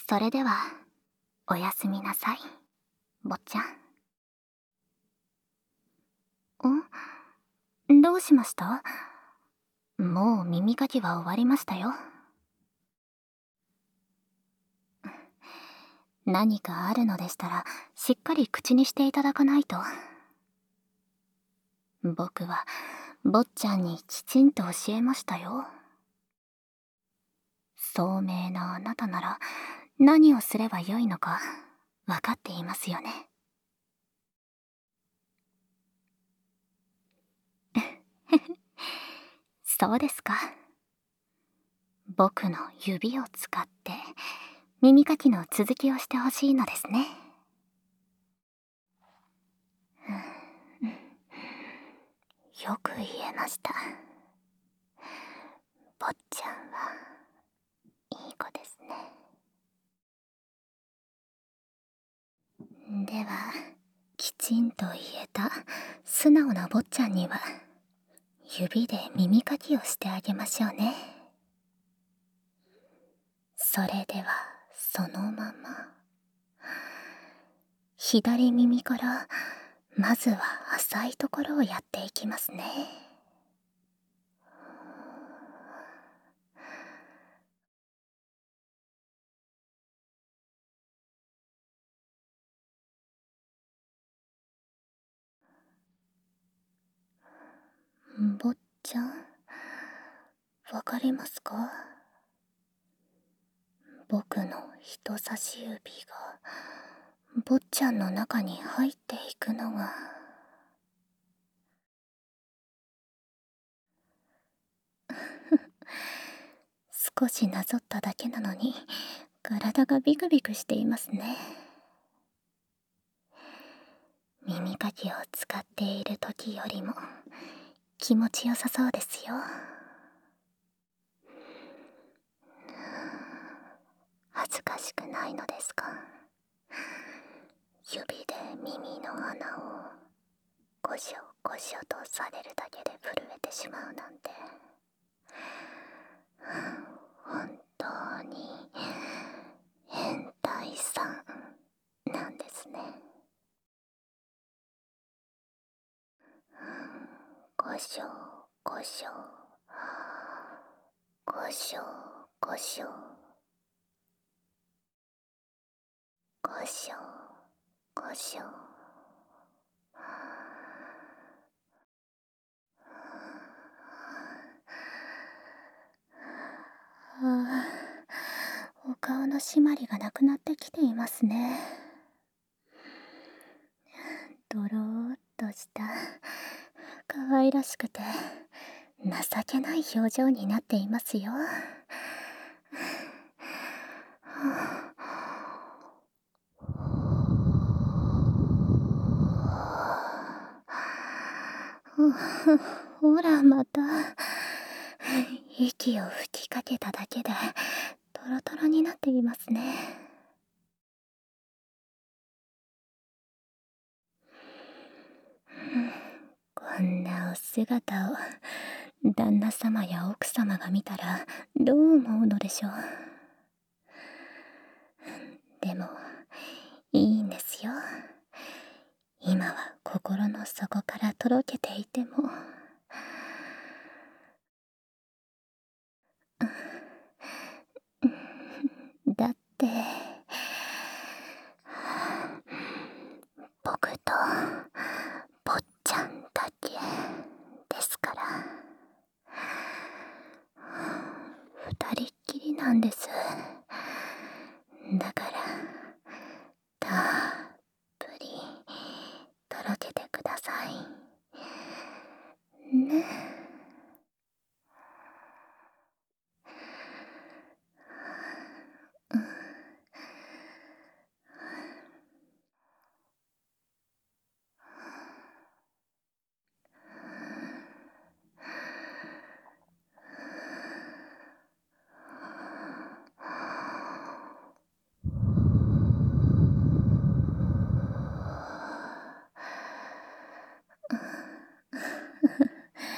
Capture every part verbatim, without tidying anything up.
それでは、おやすみなさい、坊ちゃん。ん？どうしました？もう耳かきは終わりましたよ。何かあるのでしたら、しっかり口にしていただかないと。僕は、坊ちゃんにきちんと教えましたよ。聡明なあなたなら、何をすればよいのか、わかっていますよね。そうですか。僕の指を使って耳かきの続きをしてほしいのですね。よく言えました。坊ちゃんはいい子ですね。では、きちんと言えた素直な坊ちゃんには指で耳かきをしてあげましょうね。それではそのまま左耳からまずは浅いところをやっていきますね。坊ちゃん、わかりますか？僕の人差し指が坊ちゃんの中に入っていくのが少しなぞっただけなのに体がビクビクしていますね。耳かきを使っている時よりも気持ちよさそうですよ。恥ずかしくないのですか？指で耳の穴をゴショゴショとされるだけで震えてしまうなんて、本当に変態さんなんですね。ゴショゴショゴショゴショゴショゴショ。ああ、お顔の締まりがなくなってきていますね。ドローっとした可愛らしくて情けない表情になっていますよ。ほらまた息を吹きかけただけでトロトロになっていますね。こんなお姿を旦那様や奥様が見たらどう思うのでしょう。でもいいんですよ。今は心の底からとろけていても。だって僕と坊ちゃんだけですから。二人っきりなんです。だからたっぷりとろけてくださいね。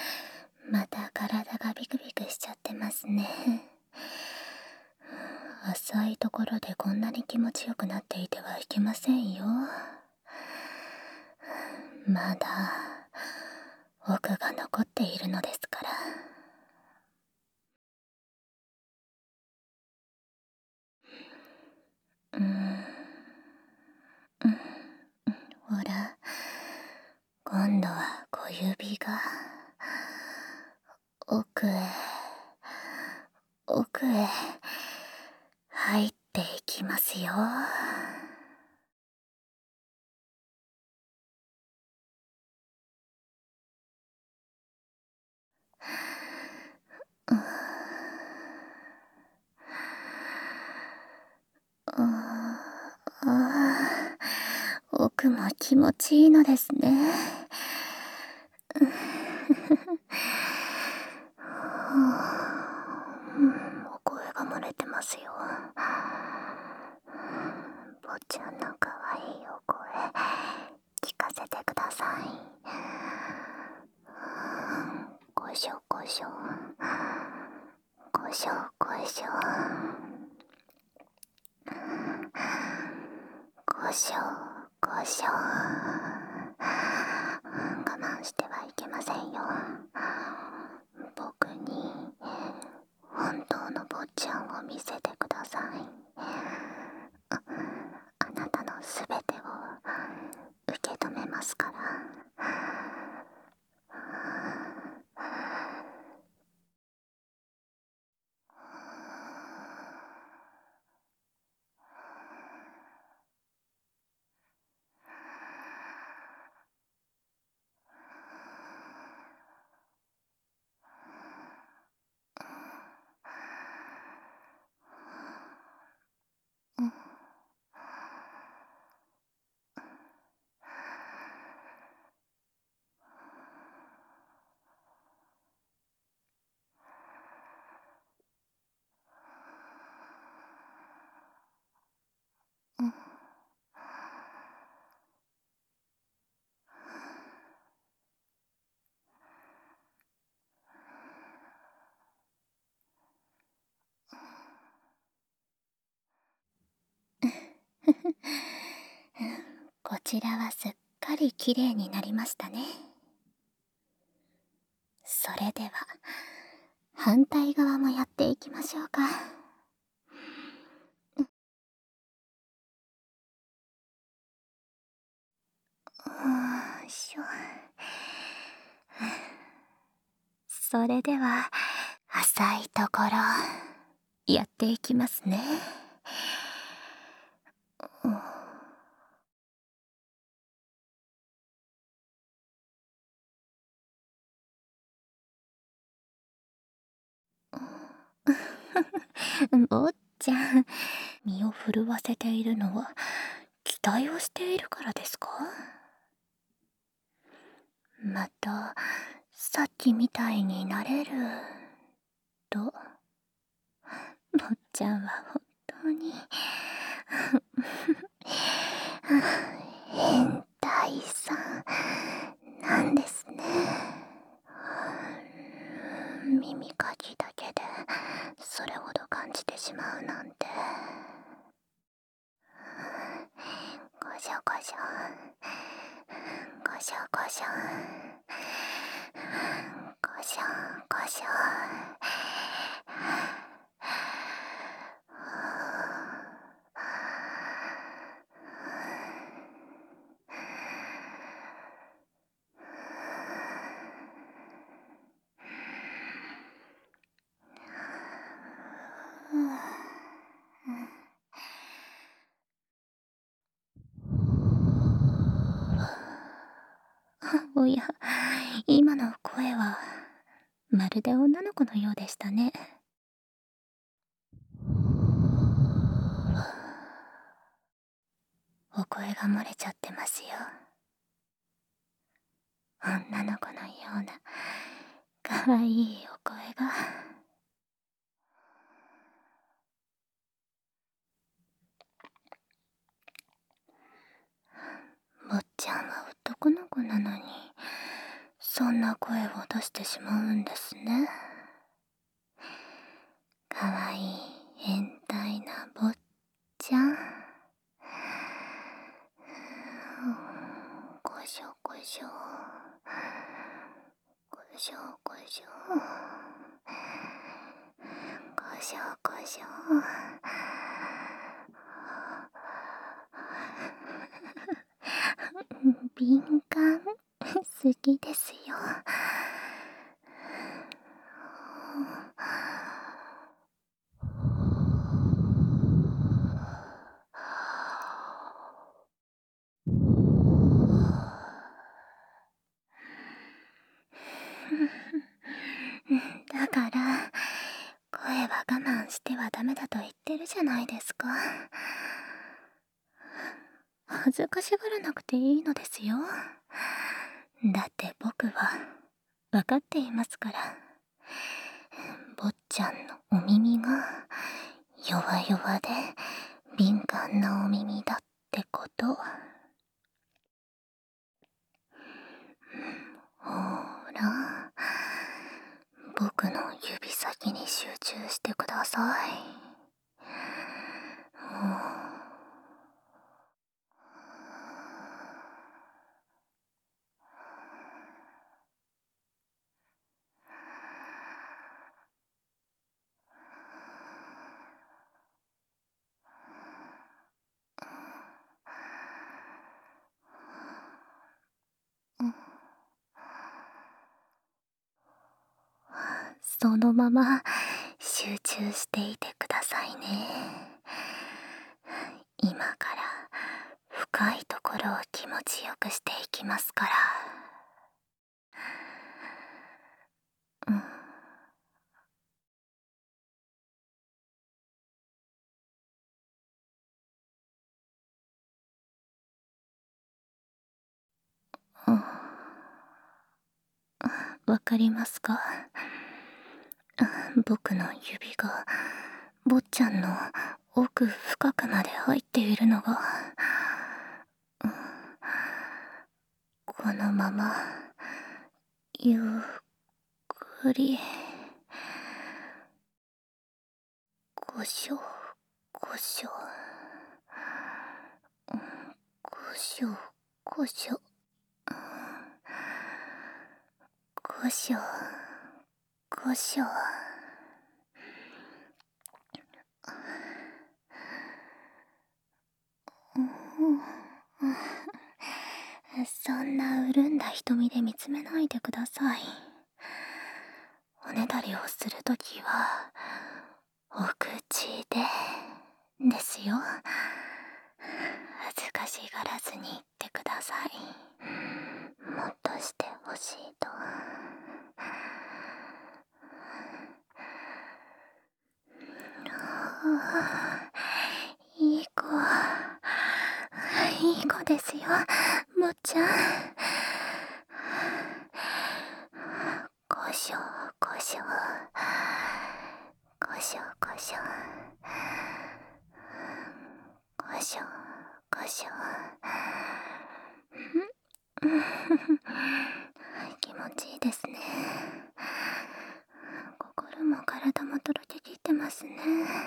また体がビクビクしちゃってますね。 浅いところでこんなに気持ちよくなっていてはいけませんよ。まだ奥が残っているのですから。うーん、うん、ほら、今度は小指が奥へ奥へ入っていきますよ。ああ、奥も気持ちいいのですね。うん、お声が漏れてますよ。坊ちゃんの可愛いお声聞かせてください。ごしょごしょごしょごしょごしょごしょ。我慢してはいけませんよ。僕に本当の坊ちゃんを見せてください。あ、あなたのすべてを受け止めますから。うん、うん、こちらはすっかりきれいになりましたね。それでは反対側もやっていきましょうか。よいしょ。それでは浅いところやっていきますね。坊ちゃん、身を震わせているのは期待をしているからですか？またさっきみたいになれると。坊ちゃんは本当に変態さんなんですね。耳かきだけでそれほど感じてしまうなんて。ごしょごしょごしょごしょごしょごしょ。おや、今の声はまるで女の子のようでしたね。お声が漏れちゃってますよ。女の子のようなかわいいお声が。坊ちゃんは男の子なのにそんな声を出してしまうんですね。かわいい変態なしょこしょ。敏感好きですよ。だから声は我慢してはダメだと言ってるじゃないですか。恥ずかしがらなくていいのですよ。だって僕は分かっていますから。坊ちゃんのお耳が弱々で敏感なお耳だってこと。ほら、僕の指先に集中してください。そのまま集中していてくださいね。今から深いところを気持ちよくしていきますから。うん。わかりますか？僕の指が坊ちゃんの奥深くまで入っているのが、このままゆっくりごしょごしょごしょごしょごしょごしょ。そんな潤んだ瞳で見つめないでください。おねだりをするときはお口でですよ。恥ずかしがらずに言ってください。もっとしてほしいと。いい子、いい子ですよ、もっちゃん。ごしょごしょごしょごしょごしょごしょ。気持ちいいですね。心も体もとろけきってますね。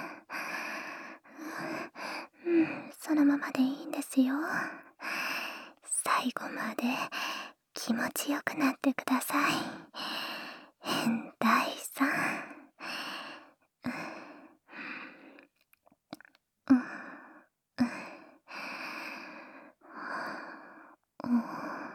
うん、そのままでいいんですよ。最後まで気持ちよくなってください。変態さん。うんうんうん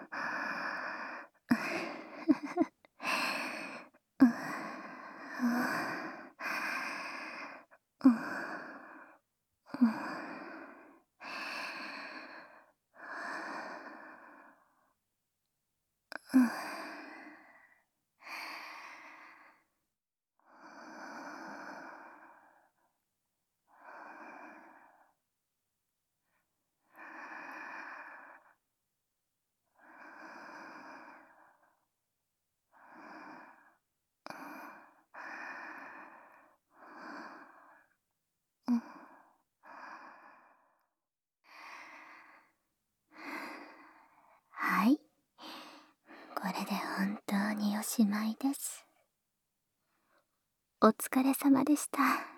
はい、これで本当におしまいです。お疲れ様でした。